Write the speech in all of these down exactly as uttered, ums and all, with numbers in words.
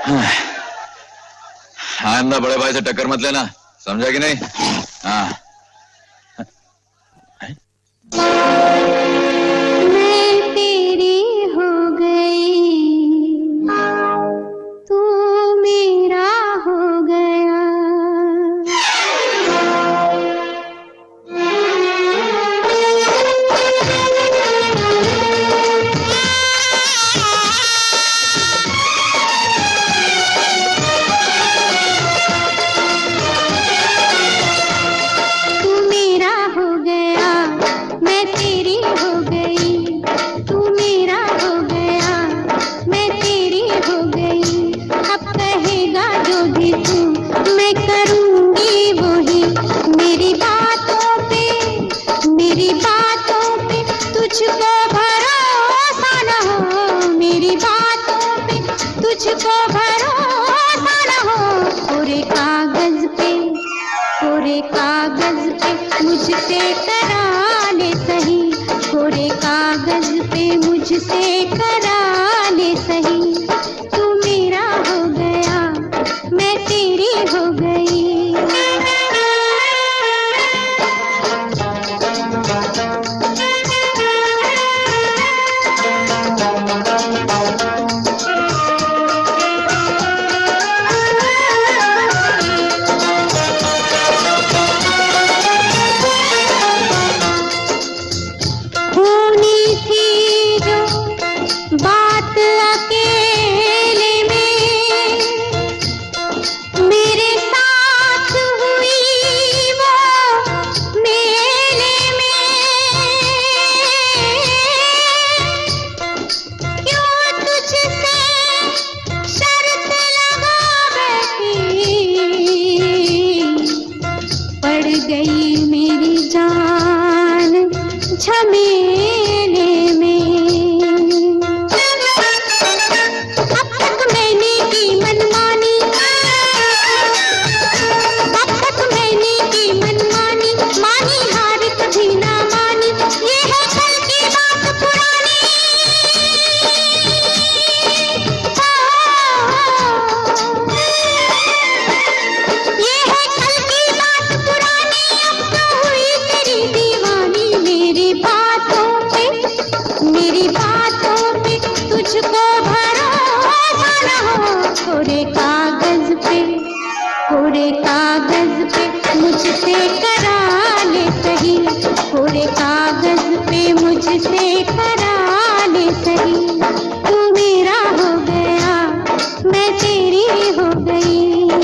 आइंदा बड़े भाई से टक्कर मत लेना, समझा कि नहीं? हाँ। मैं तेरी हो गई, तू मेरा हो गया। तू मेरा हो गया, मैं तेरी हो गई। तू मेरा हो गया, मैं तेरी हो गई। अब कहेगा जो भी तू, मैं करूँगी वही। मेरी बातों पे, मेरी बातों पे तुझको भरोसा न हो। मेरी बातों पे तुझको भरोसा न हो। पूरे कागज पे, पूरे कागज पे मुझसे करा ले सही। पूरे कागज पे मुझसे करा ले सही। तू मेरा हो गया, मैं तेरी हो गई। होनी थी जो बात अकेले में, मेरे साथ हुई वो मेले में। क्यों तुझसे शर्त लगा बैठी, पड़ गई मेरी जान झमेले में। अब तक मैंने की मनमानी, अब तक मैंने की मनमानी। मानी हार कभी ना मानी, ये है कल की बात पुरानी। ये है कल की बात पुरानी, अब तो हुई तेरी दीवानी। मेरी बातों पे, मेरी बातों पे तुझको भरोसा न हो। पूरे कागज पे, पूरे कागज पे मुझसे करा ले सही। पूरे कागज पे मुझसे करा ले सही। तू मेरा हो गया, मैं तेरी हो गई।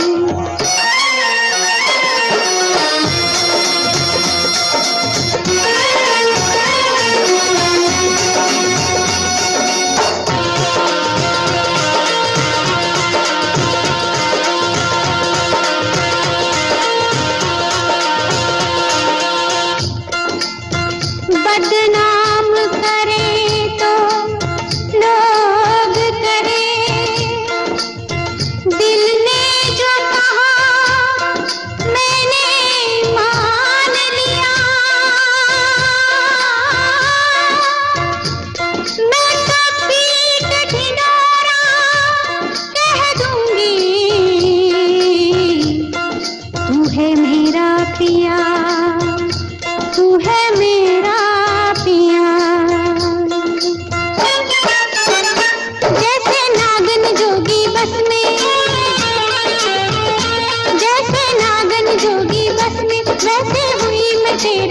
बदनाम करे तो लोग करे, दिल ने जो कहा मैंने मान लिया। मैं तो पीठ ढिंढोरा कह दूंगी, तू है मेरा पिया, तू है मेरा पिया। जैसे नागन जोगी बस में, जैसे नागन जोगी बस में, वैसे हुई मैं तेरे